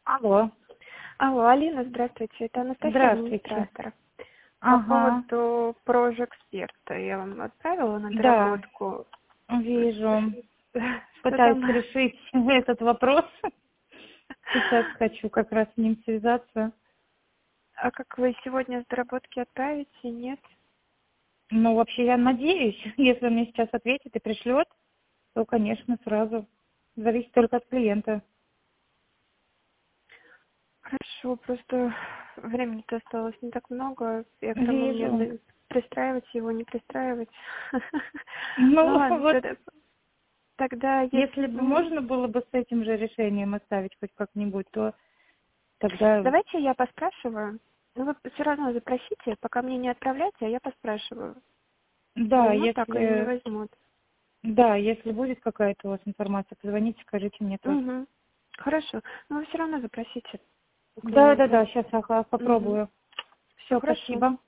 Алло, Алло, Алина, здравствуйте. Это Анастасия, здравствуйте. администратор. По Ага, поводу прож-эксперта я вам отправила на да, доработку. вижу. Что Пытаюсь там? решить этот вопрос. Сейчас хочу как раз с ним связаться. А как вы сегодня с доработки отправите? Нет? Ну, вообще, я надеюсь, если он мне сейчас ответит и пришлет, то, конечно, сразу. Зависит только от клиента. Хорошо, просто времени-то осталось не так много. Я к тому Вижу. мне пристраивать его, не пристраивать. Ну Ну, ладно, вот, тогда если если бы вы... можно было бы с этим же решением оставить хоть как-нибудь, то тогда, Давайте я поспрашиваю. Ну, вы все равно запросите, пока мне не отправляйте, а я поспрашиваю. да, Возьмут так или не если, возьмут? да, если будет какая-то у вас информация, позвоните, скажите мне тоже. Угу. Хорошо. Но вы все равно запросите у Да, да, клиента. да, сейчас Угу. попробую. Все Все, хорошо. спасибо.